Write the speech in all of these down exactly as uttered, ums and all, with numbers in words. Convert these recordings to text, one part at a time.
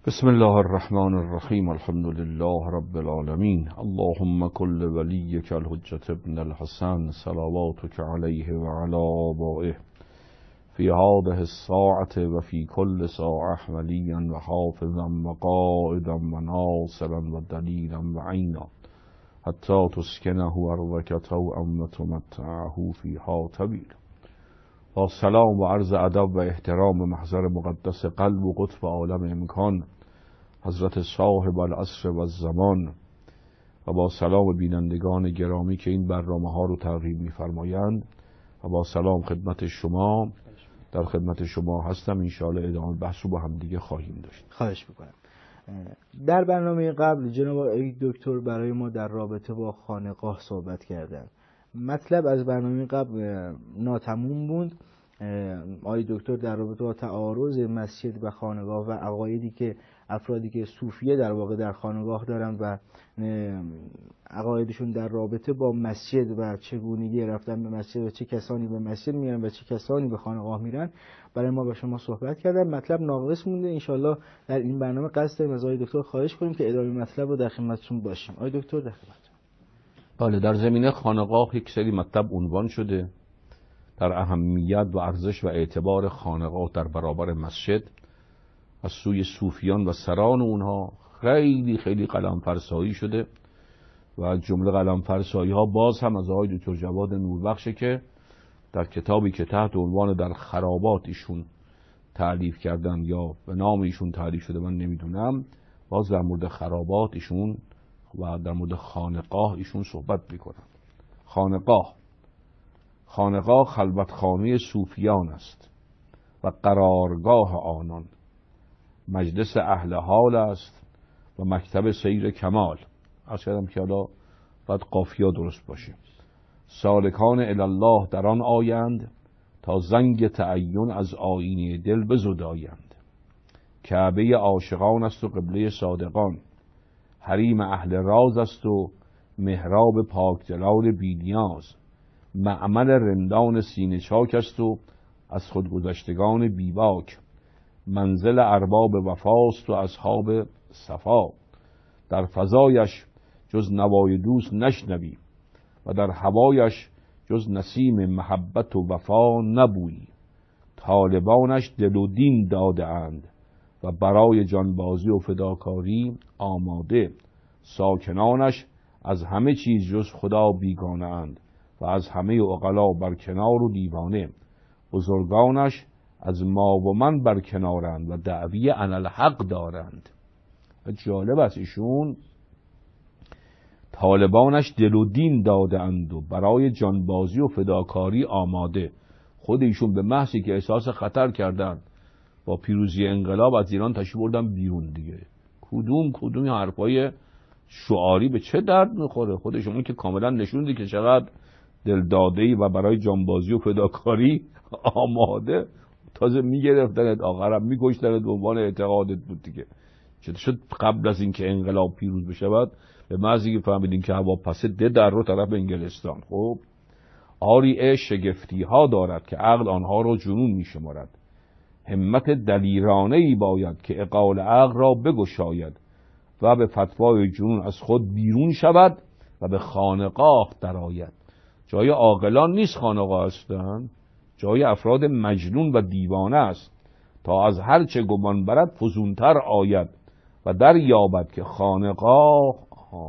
بسم الله الرحمن الرحیم. الحمد لله رب العالمین. اللهم کل ولیک الحجة ابن الحسن صلواتک علیه و علی آبائه فی هذه الساعة و فی کل ساعة ولیا و حافظا و قائدا و ناصرا و دلیلا و عینا حتی تسکنه ارضک طوعا و تمتعه فیها طویلا. با سلام و عرض ادب و احترام محضر مقدس قلب و قطب عالم امکان حضرت صاحب العصر و الزمان و با سلام بینندگان گرامی که این برنامه ها رو ترغیب می‌فرمایند و با سلام خدمت شما، در خدمت شما هستم. انشاءالله ادامه بحث رو با هم دیگه خواهیم داشت. خواهش میکنم. در برنامه قبل جناب آقای دکتر برای ما در رابطه با خانقاه صحبت کردند. مطلب از برنامه قبل ناتموم بود. آقای دکتر در رابطه با تعارض مسجد و خانقاه و عقایدی که افرادی که صوفیه در واقع در خانقاه دارن و عقایدشون در رابطه با مسجد و چگونگی رفتن به مسجد و چه کسانی به مسجد میرن و چه کسانی به خانقاه میرن برای ما با شما صحبت کردن. مطلب ناقص مونده. انشالله در این برنامه قصد داریم از آقای دکتر خواهش کنیم که ادامه مطلب رو در خدمتتون باشیم. آقای دکتر در خدمتتون. بله، در زمینه خانقاه یک سری مطلب عنوان شده در اهمیت و ارزش و اعتبار خانقاه در برابر مسجد از سوی صوفیان و سران اونها خیلی خیلی قلم‌فرسایی شده و از جمله قلم‌فرسایی ها باز هم از آقای دکتر جواد نوربخشه که در کتابی که تحت عنوان در خرابات ایشون تألیف کردن یا به نام ایشون تألیف شده من نمیدونم، باز در مورد خرابات ایشون و در مورد خانقاه ایشون صحبت میکنن. خانقاه خانقاه خلوتخانه صوفیان است و قرارگاه آنان، مجلس اهل حال است و مکتب سیر کمال. عرض کردم که حالا باید قافیه درست باشه. سالکان الله در آن آیند تا زنگ تعین از آیینه دل بزدایند. کعبه عاشقان است و قبله صادقان، حریم اهل راز است و محراب پاکدلان بی‌نیاز. معمل رندان سینه چاک است و از خودگذشتگان بیباک. منزل ارباب وفاست و اصحاب صفا. در فضایش جز نوای دوست نشنوی و در هوایش جز نسیم محبت و وفا نبویی. طالبانش دل و دین داده اند و برای جانبازی و فداکاری آماده. ساکنانش از همه چیز جز خدا بیگانه اند و از همه عقلا برکنار و دیوانه. بزرگانش از ما و من برکنارند و دعوی انالحق دارند. جالب است ایشون طالبانش دل و دین داده اند و برای جانبازی و فداکاری آماده. خود ایشون به محضی که احساس خطر کردن با پیروزی انقلاب از ایران تشریف بردن بیرون دیگه. کدوم کدوم حرفای شعاری به چه درد میخوره؟ خود شما که کاملا نشوندی که چقدر دلداده‌ای و برای جانبازی و فداکاری آماده. تازه میگرفتنت آخرم میگشتنت به عنوان اعتقادت بود دیگه. چطور شد قبل از اینکه انقلاب پیروز بشود به محضی که فهمیدین که هواپس ده در رو طرف انگلستان. خب آری عشق شگفتی ها دارد که عقل آنها رو جنون میشمارد. همت دلیرانه ای باید که عقال عقل را بگشاید و به فتوای جنون از خود بیرون شود و به خانقاه درآید. جای عاقلان نیست خانقاه هستن، جای افراد مجنون و دیوانه است. تا از هر چه گمان برد فزونتر آید و در یابد که خانقاه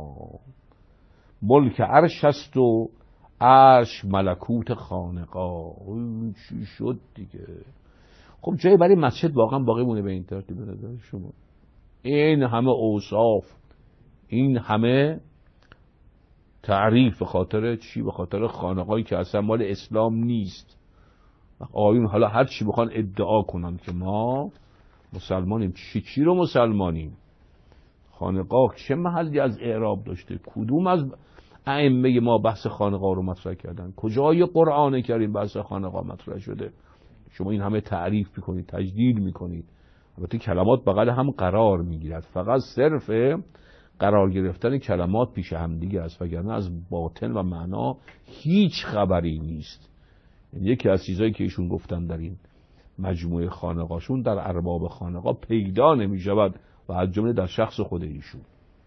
ملک عرش است و عرش ملکوت خانقاه. چی شد دیگه؟ خب جایی برای مسجد واقعا باقی مونه به این ترتیب؟ به نظر شما این همه اوصاف، این همه تعریف به خاطر چی؟ به خاطر خانقاهی که اصلا مال اسلام نیست. آقایون حالا هر چی بخوان ادعا کنن که ما مسلمانیم، چی چی رو مسلمانیم؟ خانقاه چه محلی از اعراب داشته؟ کدوم از ائمه ما بحث خانقاه رو مطرح کردن؟ کجای قرآن کریم بحث خانقاه مطرح شده؟ شما این همه تعریف میکنید، تجدید میکنید. البته کلمات بغل هم قرار میگیرد، فقط صرف قرار گرفتن کلمات پیش هم دیگه است، وگرنه از باطن و معنا هیچ خبری نیست. یکی از چیزایی که ایشون گفتن در این مجموعه خانقاشون در ارباب خانقاه پیدا نمی شود و از جمله در شخص خود ایشون.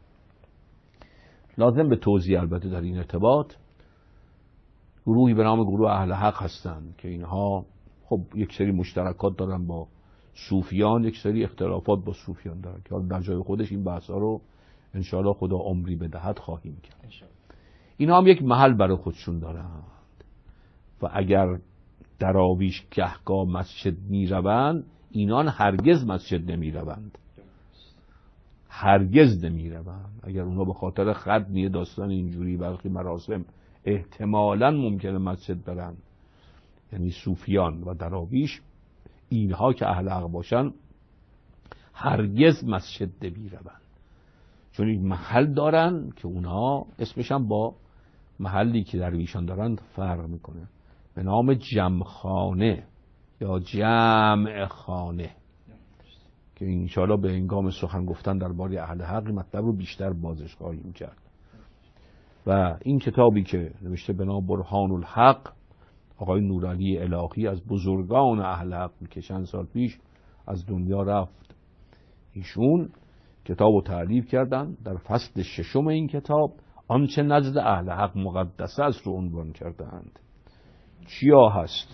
لازم به توضیح البته در این ارتباط گروهی به نام گروه اهل حق هستند که اینها خب یک سری مشترکات دارن با صوفیان، یک سری اختلافات با صوفیان دارن که در جای خودش این بحثا رو انشاءالله خدا عمری بدهد خواهیم کرد. اینها هم یک محل برای خودشون دارند و اگر دراویش گهگاه مسجد می روند، اینان هرگز مسجد نمی روند، هرگز نمی روند. اگر اونها به خاطر ختمی داستان اینجوری برخی مراسم احتمالاً ممکنه مسجد برن، یعنی صوفیان و دراویش، اینها که اهل حق باشن هرگز مسجد نمی روند، چون این محل دارن که اونها اسمش هم با محلی که درویشان دارن فرق میکنه، به نام جمخانه یا جمع خانه، که انشاءالله به هنگام سخن گفتن درباره اهل حق مطلب رو بیشتر بازش خواهیم کرد. و این کتابی که نوشته به نام برهان الحق، آقای نورعلی الهی از بزرگان اهل حق که چند سال پیش از دنیا رفت، ایشون کتاب رو تألیف کردن. در فصل ششم این کتاب آنچه نزد اهل حق مقدس است رو عنوان کردند. چیا هست؟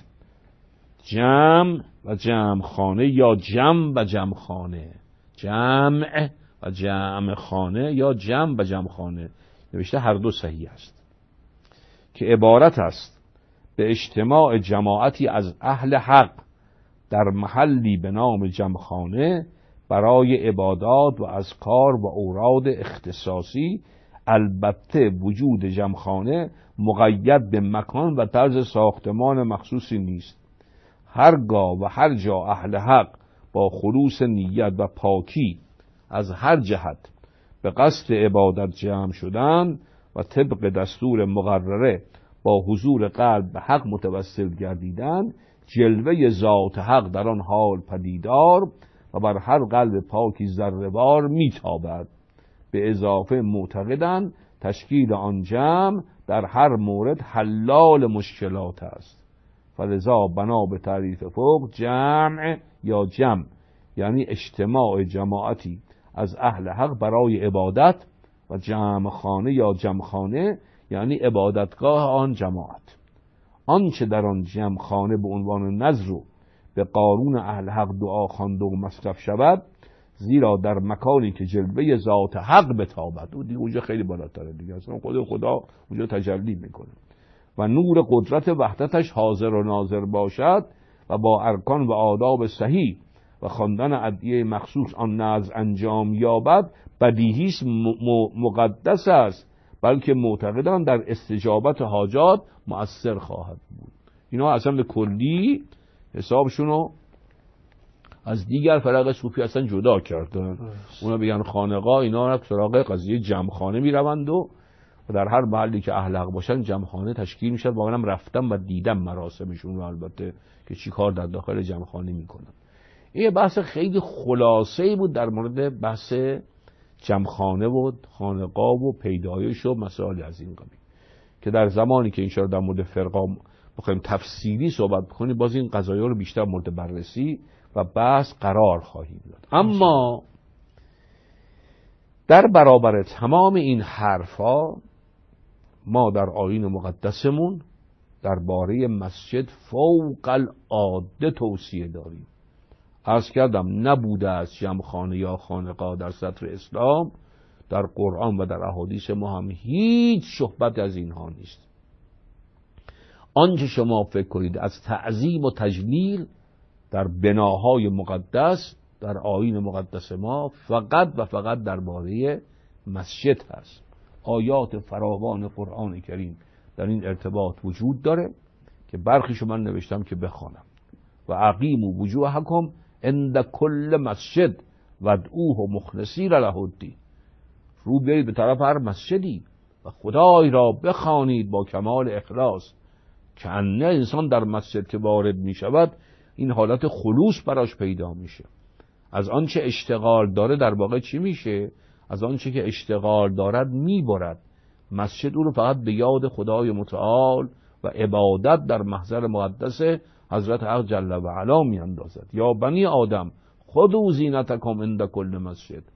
جمع و جمع خانه یا جمع و جمع خانه، جمع و جمع خانه یا جمع و جمع خانه، نوشته هر دو صحیح است، که عبارت است به اجتماع جماعتی از اهل حق در محلی به نام جمع خانه برای عبادات و اذکار و اوراد اختصاصی. البته وجود جمعخانه مقید به مکان و طرز ساختمان مخصوصی نیست. هرگاه و هر جا اهل حق با خلوص نیت و پاکی از هر جهت به قصد عبادت جمع شدن و طبق دستور مقرره با حضور قلب به حق متوسل گردیدن، جلوه ذات حق در آن حال پدیدار و بر هر قلب پاکی ذره‌وار میتابد. به اضافه معتقدند تشکیل آن جمع در هر مورد حلال مشکلات است. فلذا بنا به تعریف فوق جمع یا جمع یعنی اجتماع جماعتی از اهل حق برای عبادت، و جمع خانه یا جمع خانه یعنی عبادتگاه آن جماعت. آنچه در آن جمع خانه به عنوان نذر و به قارون اهل حق دعا خوانده و مصرف شود، زیرا در مکانی که جلوه ذات حق بتابد، او دیگه اونجا خیلی بالاتره دیگه، اصلا خود خدا اونجا تجلی میکنه و نور قدرت وحدتش حاضر و ناظر باشد و با ارکان و آداب صحیح و خواندن ادعیه مخصوص آن نذر انجام یابد، بدیهی مقدس است، بلکه معتقدان در استجابت حاجات مؤثر خواهد بود. اینا اصلا به کلی حسابشونو از دیگر فرق صوفی اصلا جدا کردن. اونا بگن خانقاه، اینا را سراغ قضیه جمعخانه می روند و در هر محلی که اهل حق باشن جمعخانه تشکیل میشد. با منم رفتم و دیدم مراسمشون رو، البته که چی کار در داخل جمعخانه میکنن. این بحث خیلی خلاصه‌ای بود در مورد بحث جمعخانه و خانقاه و پیدایش و مسائل از این قبیل، که در زمانی که انشاءالله در مورد فرقه بخوایم تفصیلی صحبت بکنیم باز این قضایا رو بیشتر مورد بررسی و بحث قرار خواهیم داد. اما در برابر تمام این حرفا ما در آیین مقدسمون درباره مسجد فوق العاده توصیه داریم. عرض کردم نبوده از جمعخانه یا خانقاه در سطر اسلام، در قرآن و در احادیث ما هم هیچ صحبت از اینها نیست. آنچه شما فکر کنید از تعظیم و تجلیل در بناهای مقدس در آیین مقدس ما فقط و فقط درباره مسجد هست. آیات فراوان قرآن کریم در این ارتباط وجود داره که برخیشو من نوشتم که بخوانم. و اقیموا وجوهکم عند کل مسجد وادعوه مخلصین له الدین. رو برید به طرف هر مسجدی و خدای را بخوانید با کمال اخلاص، که انه انسان در مسجد که وارد می شود این حالت خلوص براش پیدا میشه. از آنچه اشتغال داره در واقع چی میشه؟ از آنچه که اشتغال دارد میبرد. مسجد او رو فقط به یاد خدای متعال و عبادت در محضر مقدس حضرت حق جل و علا میاندازد. یا بنی آدم خذوا زینتکم عند کل مسجد.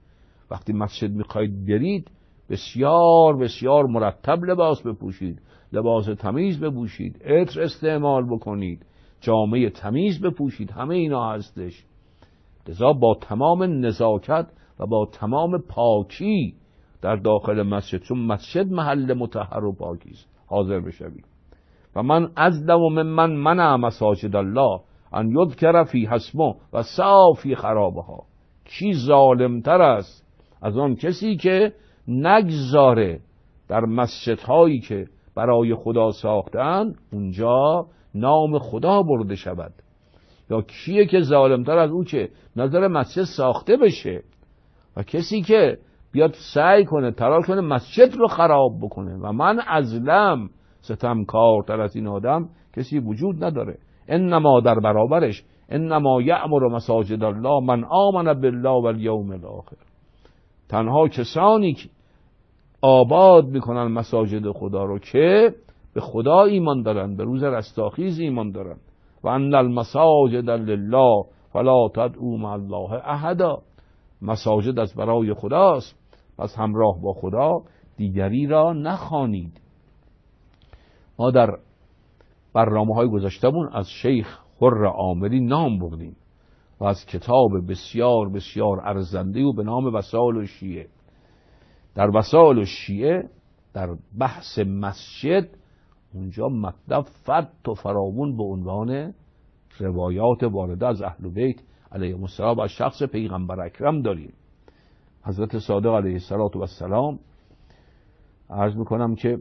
وقتی مسجد میخواید برید بسیار بسیار مرتب لباس بپوشید، لباس تمیز بپوشید، عطر استعمال بکنید، جامعه تمیز بپوشید، همه اینا هستش. لذا با تمام نزاکت و با تمام پاکی در داخل مسجد، چون مسجد محل مطهر و پاکی است، حاضر بشوید. و من ازلم من من منع مساجد الله ان یذکر فی اسمه و سعی فی خرابها. کی ظالمتر است از آن کسی که نگذاره در مسجدهایی که برای خدا ساختن اونجا نام خدا برده شود؟ یا کیه که ظالمتر از او که نظر مسجد ساخته بشه و کسی که بیاد سعی کنه تلاش کنه مسجد رو خراب بکنه؟ و من ازلم، ستمکارتر از این آدم کسی وجود نداره. انما در برابرش انما یأمر مساجد الله من آمن بالله والیوم الاخر. تنها کسانی که آباد میکنن مساجد خدا رو که به خدا ایمان دارن، به روز رستاخیز ایمان دارن. و ان المساجد لله فلا تدعوا مع الله احدا. مساجد از برای خداست، پس همراه با خدا دیگری را نخوانید. ما در برنامه های گذشتمون از شیخ خر عامری نام بردیم و از کتاب بسیار بسیار ارزنده و به نام وسائل الشیعه. در وسائل الشیعه در بحث مسجد اونجا مطلب فت و فراوون به عنوان روایات وارده از اهل بیت علیهم السلام از شخص پیغمبر اکرم داریم. حضرت صادق علیه السلام عرض میکنم که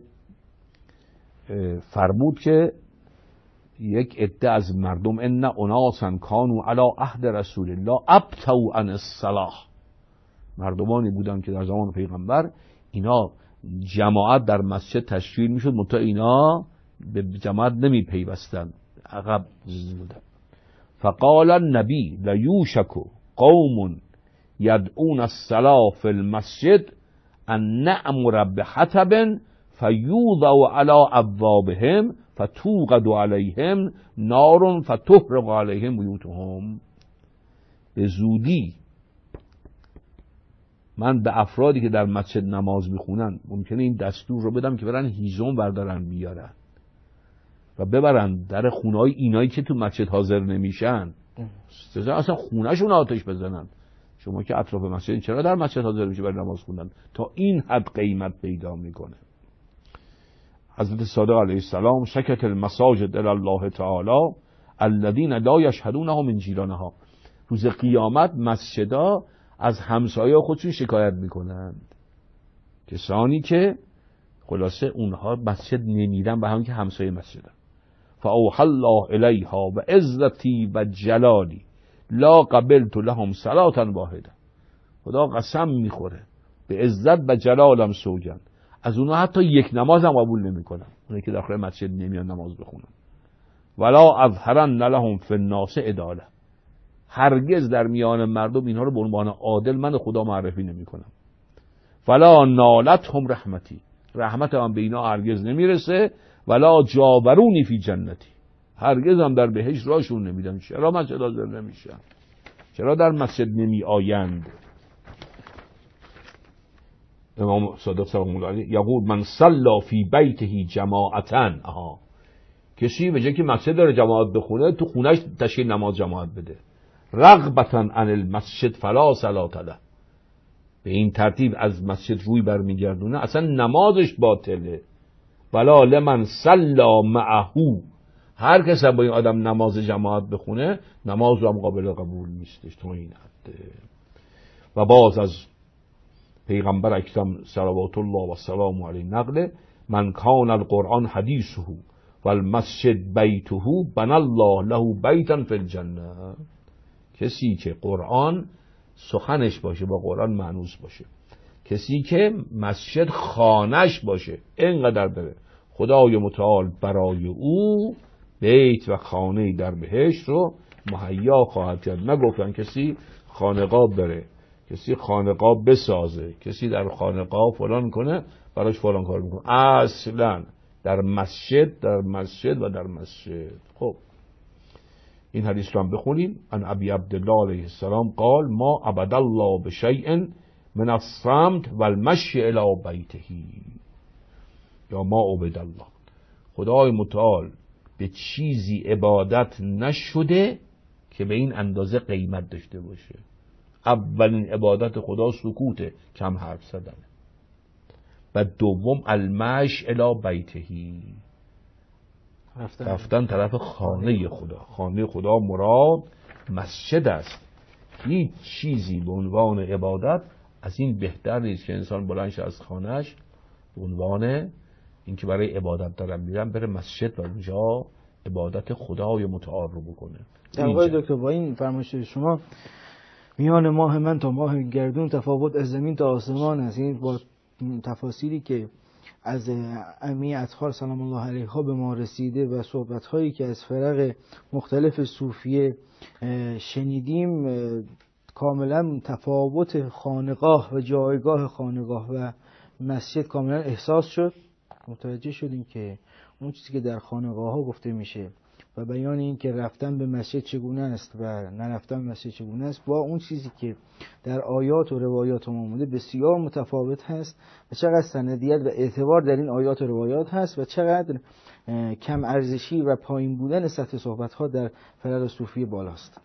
فرمود که یک عده از مردم ان اناسا کانوا علی عهد رسول الله ابتوا عن الصلاة، مردمانی بودن که در زمان پیغمبر اینا جماعت در مسجد تشکیل میشد منتها اینا به جماعت نمی پیوستن، عقب بودن. فقال النبی لیوشک قوم یدعون الصلاة فی المسجد ان نأمر بحطب فیوضع علی ابوابهم فتوقد علیهم نار فتحرق علیهم بیوتهم. به زودی من به افرادی که در مسجد نماز میخونن ممکنه این دستور رو بدم که برن هیزم بردارن بیارن و ببرن در خونه‌های اینایی که تو مسجد حاضر نمیشن، اصلا خونه‌شون آتش بزنن. شما که اطراف مسجد چرا در مسجد حاضر میشه برای نماز خوندن؟ تا این حد قیمت پیدا میکنه. حضرت صادق علیه السلام شکت المساجد الی الله تعالی الذین لا یشهدونه من جیرانها. روز قیامت مسجدها از همسایه خودشون شکایت میکنند، کسانی که خلاصه اونها مسجد نمیرن به همین که همسایه مسجدن. فاوحى الله الیها و عزتی و جلالی لا قبلت لهم صلاة واحده. خدا قسم میخوره به عزت و جلالم سوگند از اونها حتی یک نماز هم قبول نمیکنم، اونایی که داخل مسجد نمیان نماز بخونن. ولا اظهرن لهم فی الناس عداله. هرگز در میان مردم اینها رو به عنوان عادل من خدا معرفی نمیکنم. فلا نالتهم رحمتی. رحمت من به اینا هرگز نمیرسه. ولا جاورونی فی جنتی. هرگز هم در بهشت راشون نمیدن. چرا مسجد حاضر نمیشن؟ چرا در مسجد نمی آیند؟ امام صادق سلام الله علیه یقول من صلی فی بیته جماعتا. آها، کسی به جای که مسجد داره جماعت بخونه تو خونهش تشکیل نماز جماعت بده. رغبتا عن المسجد فلا صلاة له. به این ترتیب از مسجد روی برمیگردونه اصلا نمازش باطله. ولا لمن صلی معه. هر کس با این آدم نماز جماعت بخونه نماز رو هم قابل قبول نیستش تو این حد. و باز از پیغمبر اکرم صلوات الله و سلام علیه نقل من کان القرآن حدیثه و المسجد بیته بنى الله له بیتا فی الجنه. کسی که قرآن سخنش باشه، با قرآن مانوس باشه، کسی که مسجد خانش باشه، اینقدر بره، خدای متعال برای او بیت و خانه در بهشت رو مهیا خواهد کرد. نگفتن کسی خانقاه بره، کسی خانقاه بسازه، کسی در خانقاه فلان کنه، براش فلان کار میکنه. اصلا در مسجد در مسجد و در مسجد. خب این حدیث رو هم بخونیم. ان ابی عبدالله علیه السلام قال ما عبد الله بشیء من الصمت و المشی الی بیتهی. یا ما عبد الله، خدای متعال به چیزی عبادت نشده که به این اندازه قیمت داشته باشه. اولین عبادت خدا سکوته، کم حرف زدن. و دوم المش الی بیتهی، رفتن, رفتن طرف خانه خدا. خانه خدا مراد مسجد است. هیچ چیزی به عنوان عبادت از این بهتر نیست که انسان بلند شه از خانهش به عنوان اینکه برای عبادت دارم میرم بره مسجد و اونجا عبادت خدای متعال رو بکنه. در واقع دکتر با این فرمایش شما میان ماه من تا ماه گردون تفاوت از زمین تا آسمان است. این با تفاصیلی که از امی اطهار سلام الله علیها به ما رسیده و صحبت‌هایی که از فرق مختلف صوفیه شنیدیم، کاملا تفاوت خانقاه و جایگاه خانقاه و مسجد کاملا احساس شد. متوجه شدیم که اون چیزی که در خانقاه ها گفته میشه و بیان این که رفتن به مسجد چگونه است و نرفتن به مسجد چگونه است با اون چیزی که در آیات و روایات ما اومده بسیار متفاوت هست و چقدر سندیت و اعتبار در این آیات و روایات هست و چقدر کم ارزشی و پایین بودن سطح صحبت ها در فرق صوفی بالاست.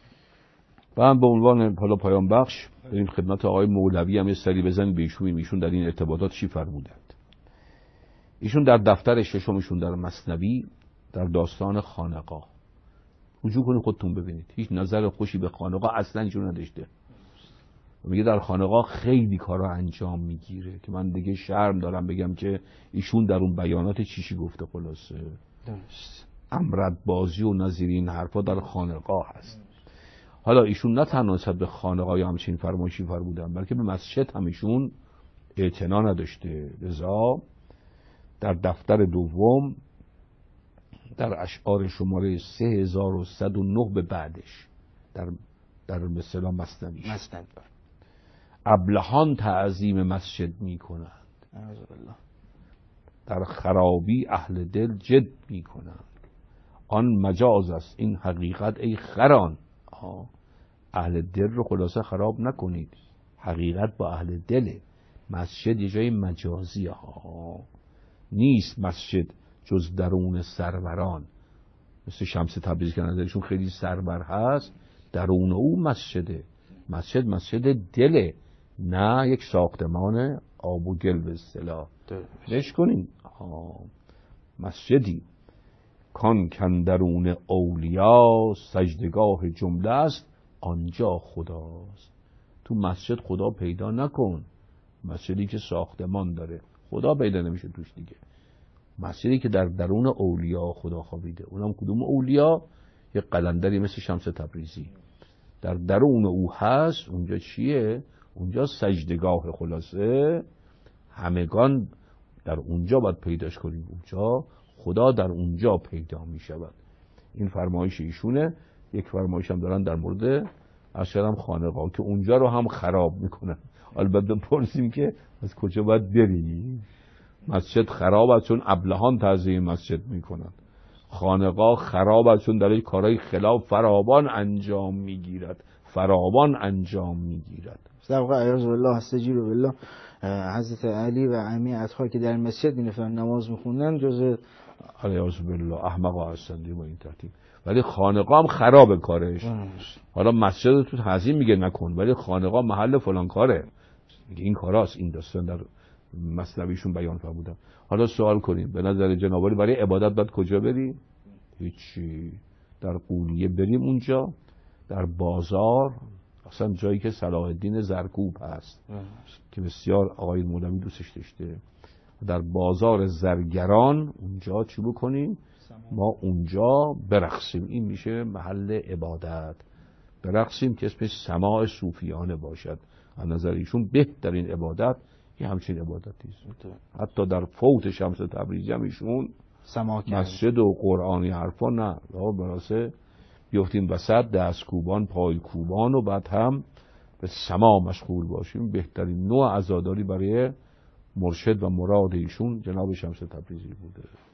و هم به عنوان حالا پایان بخش بریم خدمت آقای مولوی هم یه سری بزنیم به ایشون ایشون در این ارتباطات چی فرمودند. ایشون در دفتر ششمشون در مثنوی در داستان خانقاه، رجوع کنید خودتون ببینید، هیچ نظر خوشی به خانقاه اصلا ایشون نداشته. میگه در خانقاه خیلی کارا انجام میگیره که من دیگه شرم دارم بگم که ایشون در اون بیانات چیشی گفته. خلاصه امرد بازی و نظیر این حرفا در خانقاه هست. حالا ایشون نه تنها نسبت به خانقاه یا همچین فرمایشی فرمودن، بلکه به مسجد هم ایشون اعتنا نداشته. لذا در دفتر دوم در اشعار شماره سه هزار و صد و نه به بعدش در در مثلا مثنوی ابلهان تعظیم مسجد می کنند، در خرابی اهل دل جد می کنند. آن مجاز است این حقیقت ای خران. اهل دل رو خلاصه خراب نکنید، حقیقت با اهل دله. مسجد یه جای مجازی ها نیست، مسجد جز درون سروران. مثل شمس تبریزی که نظرشون خیلی سرور هست، درون او مسجده. مسجد مسجد دله، نه یک ساختمان آب و گل به اصطلاح. فکر کنین مسجدی کان کن درون اولیا سجدگاه جمله است آنجا خداست. تو مسجد خدا پیدا نکن. مسجدی که ساختمان داره خدا پیدا نمیشه توش دیگه. مسجدی که در درون اولیا خدا خوابیده، اونم کدوم اولیا؟ یک قلندری مثل شمس تبریزی در درون او هست. اونجا چیه؟ اونجا سجدگاه. خلاصه همگان در اونجا باید پیداش کنیم. اونجا خدا در اونجا پیدا می شود. این فرمایش ایشونه. یک فرمایش هم دارن در مورد اشرم خانقاه که اونجا رو هم خراب میکنن. البته بپرسیم که از کجا باید بریم؟ مسجد خراب است چون ابلهان تعظیم مسجد میکنن. خانقاه خراب است چون در کارهای خلاف فراوان انجام میگیرد. فراوان انجام میگیرد. در واقع اعوذ بالله استجیروا بالله، حضرت علی و امی اطهار که در مسجد این نفر نماز میخوندن جز اعوذ بالله احمقا هستند با این ترتیب. ولی خانقاه هم خراب کارش. حالا مسجد رو تو تعظیم میگه نکن، ولی خانقاه محل فلان کاره، میگه این کاراست. این داستان در مثنویشون بیان فرمودن. حالا سوال کنیم به نظر جناب عالی برای عبادت باید کجا بریم؟ هیچی. در قونیه بریم اونجا، در بازار، اصلا جایی که صلاح الدین زرکوب هست که بسیار آقای مولوی دوستش داشته، در بازار زرگران اونجا چی بکنیم؟ ما اونجا برقصیم. این میشه محل عبادت. برقصیم که اسمش سماع صوفیانه باشد. از نظر ایشون بهترین عبادت یه همچین عبادتی است. حتی در فوت شمس تبریزی هم ایشون مسجد و قرآنی حرفا نه، براسه بیفتیم وسط دست کوبان پای کوبان و بعد هم به سما مشغول باشیم. بهترین نوع عزاداری برای مرشد و مراد ایشون جناب شمس تبریزی بوده.